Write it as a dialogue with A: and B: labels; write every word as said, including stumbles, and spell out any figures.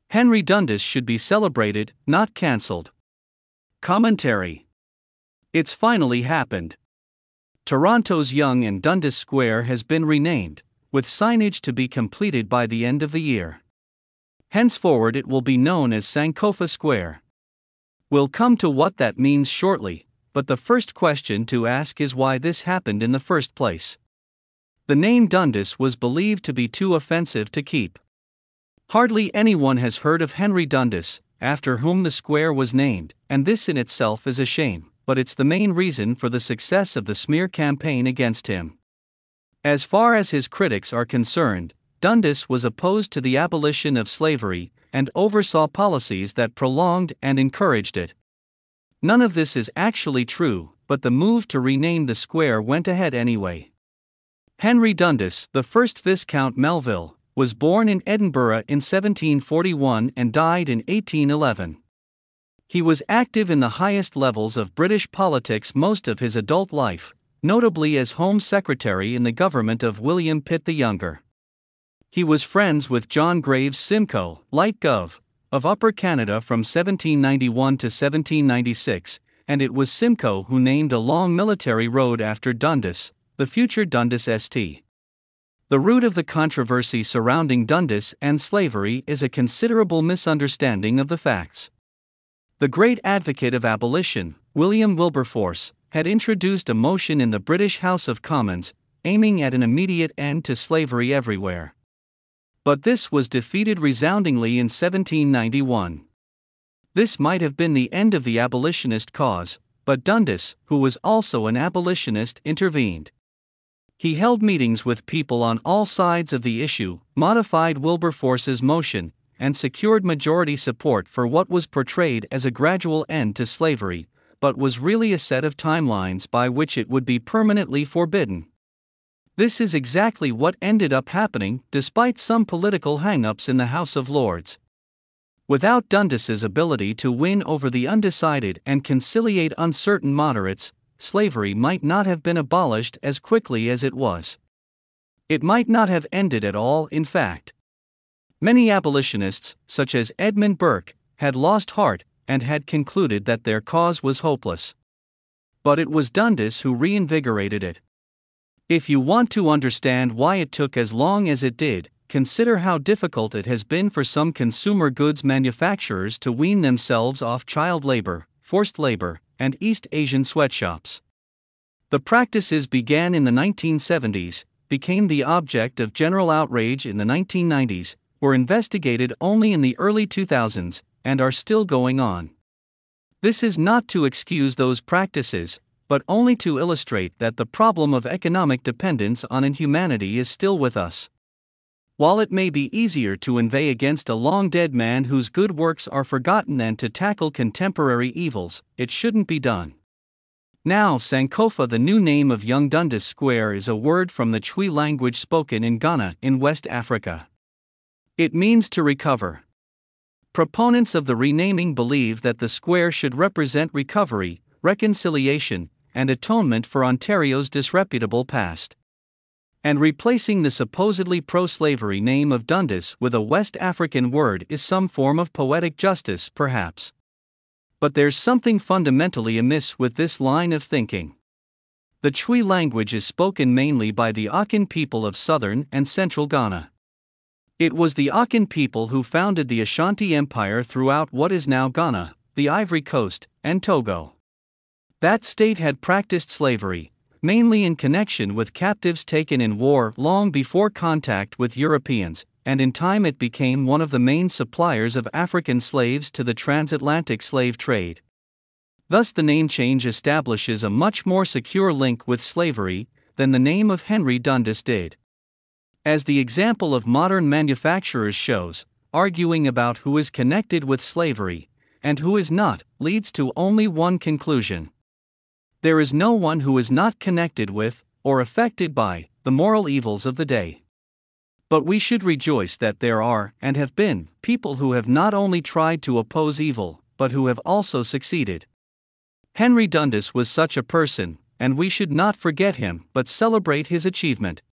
A: Henry Dundas should be celebrated, not cancelled. Commentary. It's finally happened. Toronto's Yonge and Dundas Square has been renamed, with signage to be completed by the end of the year. Henceforward it will be known as Sankofa Square. We'll come to what that means shortly, but the first question to ask is why this happened in the first place. The name Dundas was believed to be too offensive to keep. Hardly anyone has heard of Henry Dundas, after whom the square was named, and this in itself is a shame, but it's the main reason for the success of the smear campaign against him. As far as his critics are concerned, Dundas was opposed to the abolition of slavery and oversaw policies that prolonged and encouraged it. None of this is actually true, but the move to rename the square went ahead anyway. Henry Dundas, the first Viscount Melville, was born in Edinburgh in seventeen forty-one and died in eighteen eleven. He was active in the highest levels of British politics most of his adult life, notably as Home Secretary in the government of William Pitt the Younger. He was friends with John Graves Simcoe, Light Gov, of Upper Canada from seventeen ninety-one to seventeen ninety-six, and it was Simcoe who named a long military road after Dundas, the future Dundas Estate. The root of the controversy surrounding Dundas and slavery is a considerable misunderstanding of the facts. The great advocate of abolition, William Wilberforce, had introduced a motion in the British House of Commons, aiming at an immediate end to slavery everywhere. But this was defeated resoundingly in seventeen ninety-one. This might have been the end of the abolitionist cause, but Dundas, who was also an abolitionist, intervened. He held meetings with people on all sides of the issue, modified Wilberforce's motion, and secured majority support for what was portrayed as a gradual end to slavery, but was really a set of timelines by which it would be permanently forbidden. This is exactly what ended up happening, despite some political hang-ups in the House of Lords. Without Dundas's ability to win over the undecided and conciliate uncertain moderates, slavery might not have been abolished as quickly as it was. It might not have ended at all, in fact. Many abolitionists, such as Edmund Burke, had lost heart and had concluded that their cause was hopeless. But it was Dundas who reinvigorated it. If you want to understand why it took as long as it did, consider how difficult it has been for some consumer goods manufacturers to wean themselves off child labor, forced labor, and East Asian sweatshops. The practices began in the nineteen seventies, became the object of general outrage in the nineteen nineties, were investigated only in the early two thousands, and are still going on. This is not to excuse those practices, but only to illustrate that the problem of economic dependence on inhumanity is still with us. While it may be easier to inveigh against a long-dead man whose good works are forgotten than to tackle contemporary evils, it shouldn't be done. Now Sankofa, the new name of Yonge Dundas Square, is a word from the Twi language spoken in Ghana in West Africa. It means to recover. Proponents of the renaming believe that the square should represent recovery, reconciliation, and atonement for Ontario's disreputable past. And replacing the supposedly pro-slavery name of Dundas with a West African word is some form of poetic justice, perhaps. But there's something fundamentally amiss with this line of thinking. The Twi language is spoken mainly by the Akan people of southern and central Ghana. It was the Akan people who founded the Ashanti Empire throughout what is now Ghana, the Ivory Coast, and Togo. That state had practiced slavery, mainly in connection with captives taken in war, long before contact with Europeans, and in time it became one of the main suppliers of African slaves to the transatlantic slave trade. Thus the name change establishes a much more secure link with slavery than the name of Henry Dundas did. As the example of modern manufacturers shows, arguing about who is connected with slavery and who is not leads to only one conclusion. There is no one who is not connected with, or affected by, the moral evils of the day. But we should rejoice that there are, and have been, people who have not only tried to oppose evil, but who have also succeeded. Henry Dundas was such a person, and we should not forget him but celebrate his achievement.